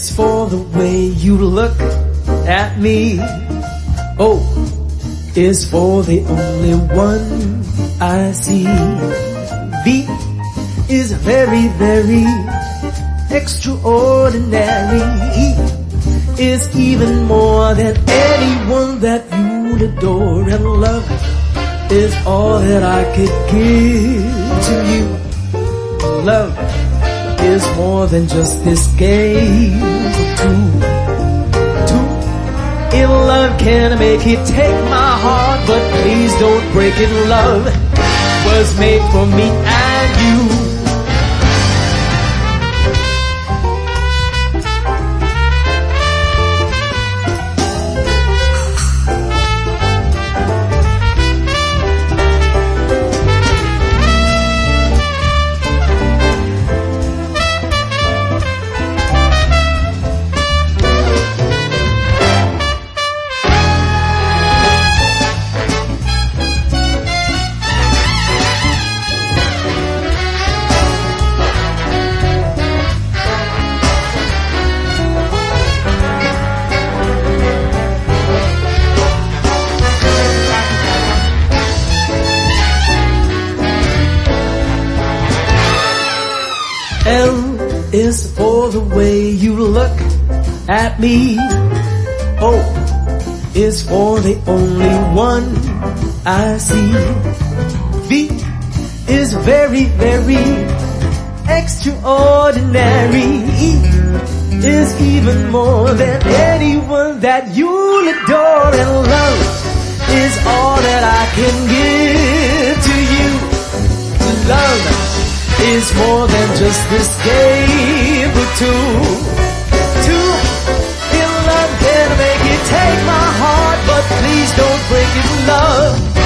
It's for the way you look at me. O is for the only one I see. V is very, very extraordinary. E is even more than anyone that you'd adore. And love is all that I could give to you. Love is more than just this game of two. In love can make it, take my heart, but please don't break it. Love was made for me and you. L is for the way you look at me. O is for the only one I see. V is very, very extraordinary. E is even more than anyone that you'll adore. And love is all that I can give to you. Love is more than just this game for two. In love can make it, take my heart, but please don't break it. Love